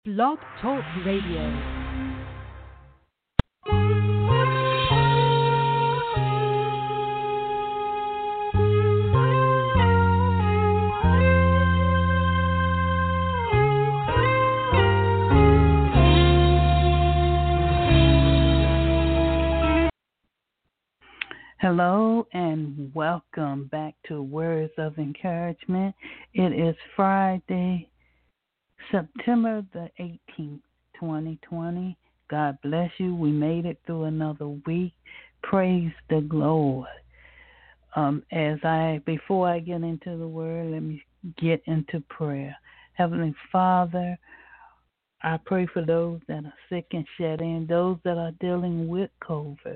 Blog Talk Radio. Hello and welcome back to Words of Encouragement. It is Friday, September the 18th, 2020. God bless you. We made it through another week. Praise the Lord. Before I get into the word, let me get into prayer. Heavenly Father, I pray for those that are sick and shed in, those that are dealing with COVID.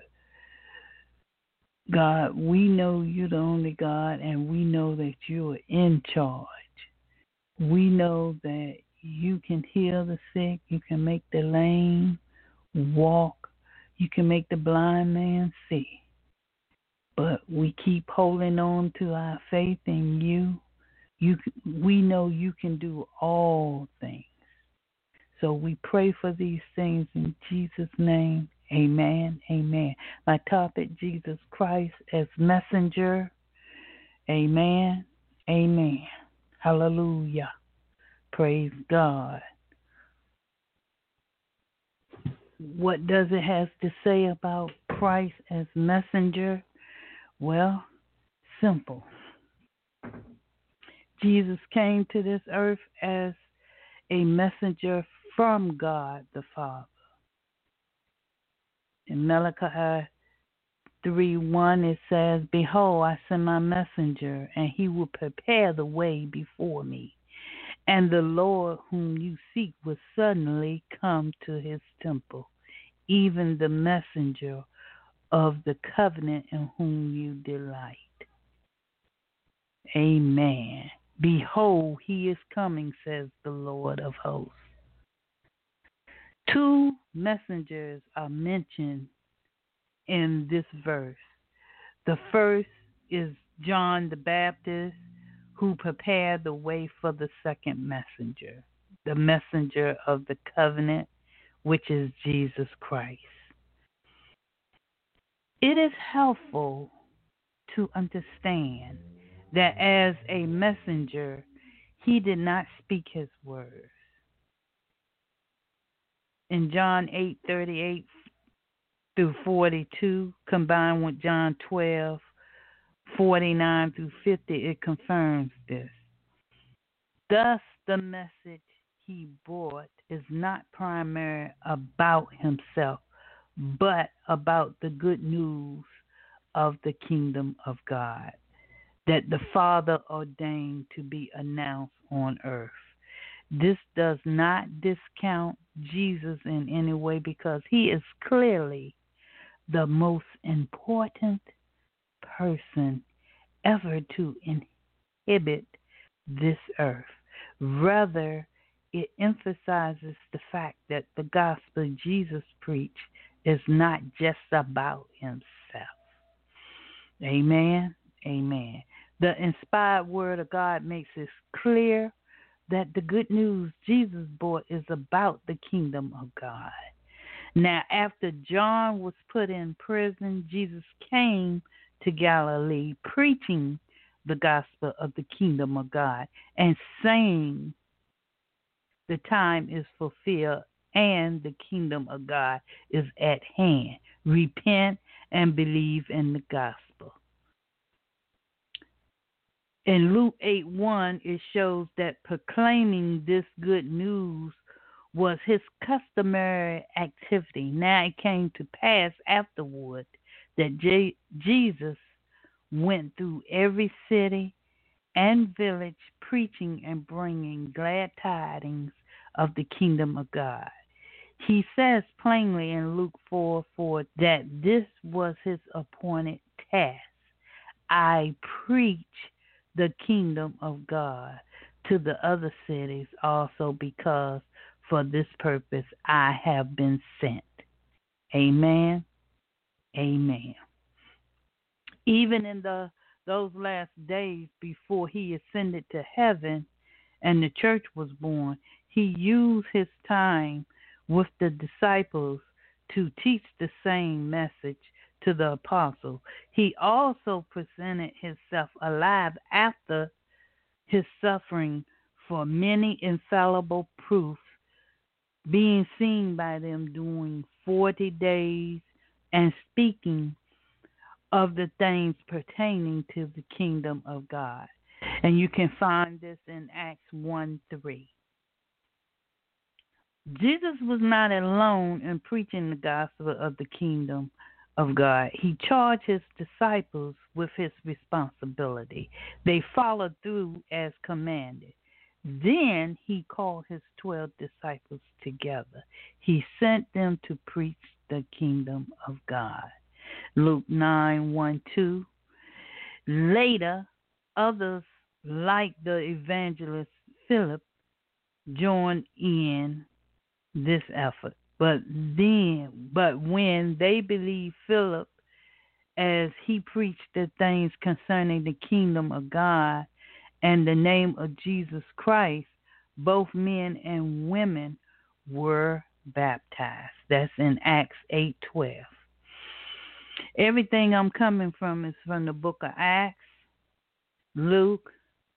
God, we know you're the only God, and we know that you are in charge. We know that you can heal the sick, you can make the lame walk, you can make the blind man see. But we keep holding on to our faith in you. We know you can do all things. So we pray for these things in Jesus' name. Amen. Amen. My topic, Jesus Christ as messenger. Amen. Amen. Hallelujah. Praise God. What does it have to say about Christ as messenger? Well, simple. Jesus came to this earth as a messenger from God the Father. In Malachi 3:1 it says, "Behold, I send my messenger, and he will prepare the way before me. And the Lord whom you seek will suddenly come to his temple, even the messenger of the covenant in whom you delight." Amen. Behold, he is coming, says the Lord of hosts. Two messengers are mentioned in this verse. The first is John the Baptist, who prepared the way for the second messenger, the messenger of the covenant, which is Jesus Christ. It is helpful to understand that as a messenger, he did not speak his words. In John 8:38 through 42, combined with John 12:49 through 50, it confirms this. Thus, the message he brought is not primarily about himself, but about the good news of the kingdom of God that the Father ordained to be announced on earth. This does not discount Jesus in any way, because he is clearly the most important person ever to inhabit this earth. Rather, it emphasizes the fact that the gospel Jesus preached is not just about himself. Amen. Amen. The inspired word of God makes it clear that the good news Jesus brought is about the kingdom of God. Now, after John was put in prison, Jesus came to Galilee preaching the gospel of the kingdom of God and saying the time is fulfilled and the kingdom of God is at hand. Repent and believe in the gospel. In Luke 8:1, it shows that proclaiming this good news was his customary activity. Now it came to pass afterward that Jesus went through every city and village preaching and bringing glad tidings of the kingdom of God. He says plainly in Luke 4:4 that this was his appointed task. I preach the kingdom of God to the other cities also, because for this purpose I have been sent. Amen. Amen. Even in those last days before he ascended to heaven and the church was born, he used his time with the disciples to teach the same message to the apostles. He also presented himself alive after his suffering for many infallible proofs, being seen by them during 40 days and speaking of the things pertaining to the kingdom of God. And you can find this in Acts 1:3. Jesus was not alone in preaching the gospel of the kingdom of God. He charged his disciples with his responsibility. They followed through as commanded. Then he called his 12 disciples together. He sent them to preach the kingdom of God. Luke 9:1-2. Later, others like the evangelist Philip joined in this effort. But when they believed Philip as he preached the things concerning the kingdom of God and the name of Jesus Christ, both men and women were baptized. That's in Acts 8:12. Everything I'm coming from is from the book of Acts, Luke,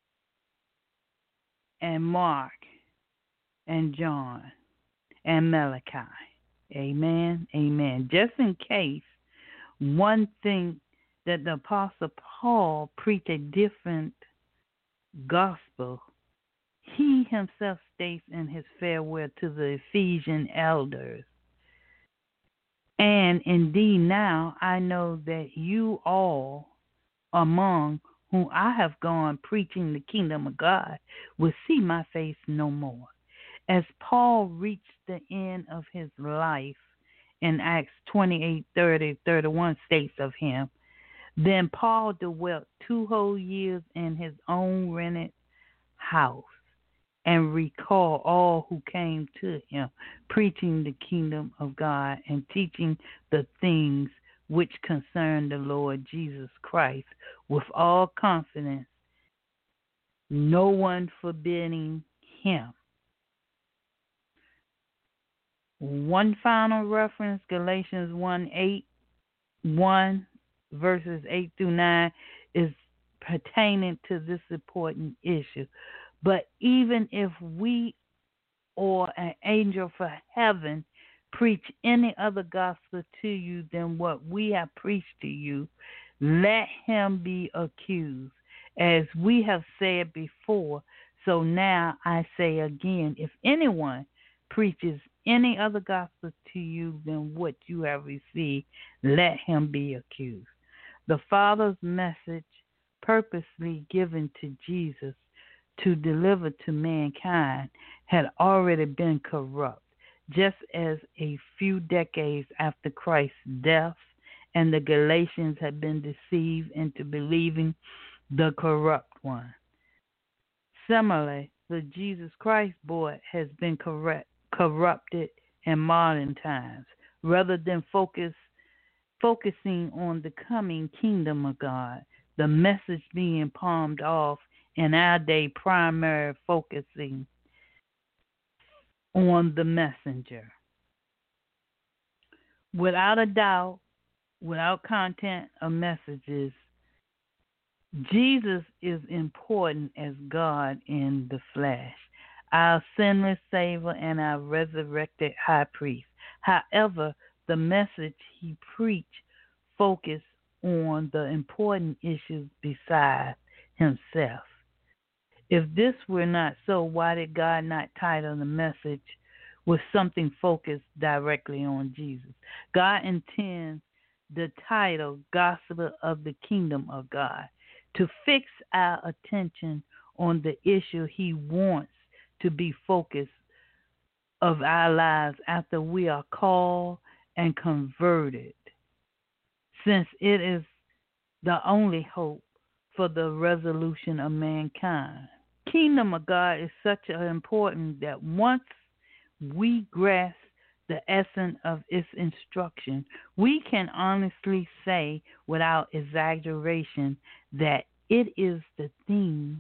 and Mark, and John, and Malachi. Amen. Amen. Just in case one thing that the Apostle Paul preached a different gospel, he himself states in his farewell to the Ephesian elders, and indeed now I know that you all among whom I have gone preaching the kingdom of God will see my face no more. As Paul reached the end of his life in Acts 28:30-31 states of him, then Paul dwelt 2 whole years in his own rented house and recalled all who came to him, preaching the kingdom of God and teaching the things which concern the Lord Jesus Christ with all confidence, no one forbidding him. One final reference, Galatians 1:8-1, verses 8-9, is pertaining to this important issue. But even if we or an angel from heaven preach any other gospel to you than what we have preached to you, let him be accused. As we have said before, so now I say again, if anyone preaches any other gospel to you than what you have received, let him be accused. The Father's message, purposely given to Jesus to deliver to mankind, had already been corrupt, just as a few decades after Christ's death, and the Galatians had been deceived into believing the corrupt one. Similarly, the Jesus Christ board has been corrupted in modern times. Rather than focusing on the coming kingdom of God, the message being palmed off in our day, primarily focusing on the messenger. Without a doubt, without content or messages, Jesus is important as God in the flesh, our sinless Savior and our resurrected high priest. However, the message he preached focused on the important issues besides himself. If this were not so, why did God not title the message with something focused directly on Jesus? God intends the title Gospel of the Kingdom of God to fix our attention on the issue he wants to be focused of our lives after we are called and converted, since it is the only hope for the resolution of mankind. Kingdom of God is such an important that once we grasp the essence of its instruction, we can honestly say without exaggeration that it is the theme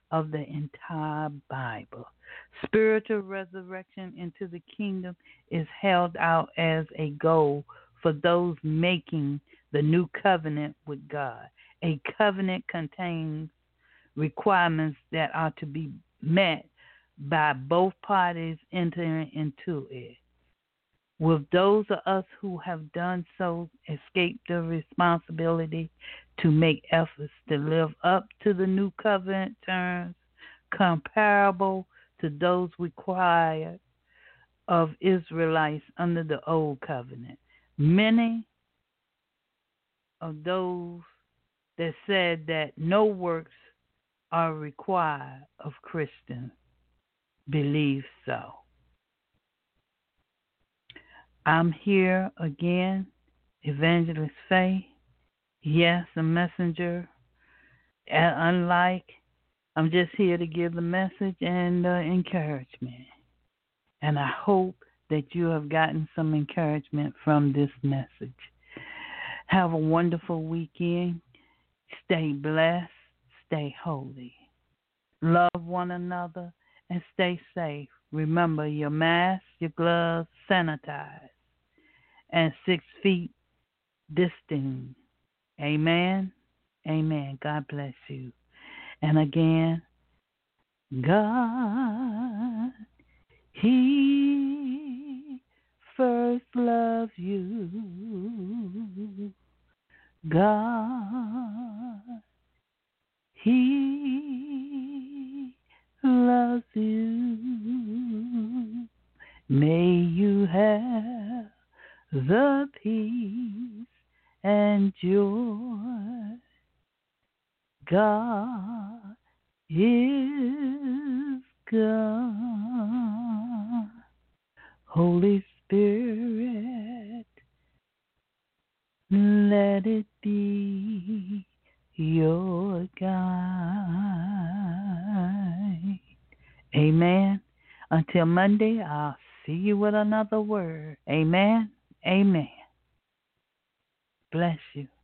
of the entire Bible. Spiritual resurrection into the kingdom is held out as a goal for those making the new covenant with God. A covenant contains requirements that are to be met by both parties entering into it. Will those of us who have done so escape the responsibility to make efforts to live up to the new covenant terms comparable to those required of Israelites under the old covenant? Many of those that said that no works are required of Christians believe so. I'm here again, Evangelist Faye. Yes, a messenger. Unlike, I'm just here to give the message and encouragement. And I hope that you have gotten some encouragement from this message. Have a wonderful weekend. Stay blessed. Stay holy. Love one another and stay safe. Remember your mask, your gloves, sanitize, and 6 feet distance. Amen. Amen. God bless you. And again, God, He first loved you. God, He loves you. May you have the peace and joy. God is God. Holy Spirit, let it be your guide. Amen. Until Monday, I'll see you with another word. Amen. Amen. Bless you.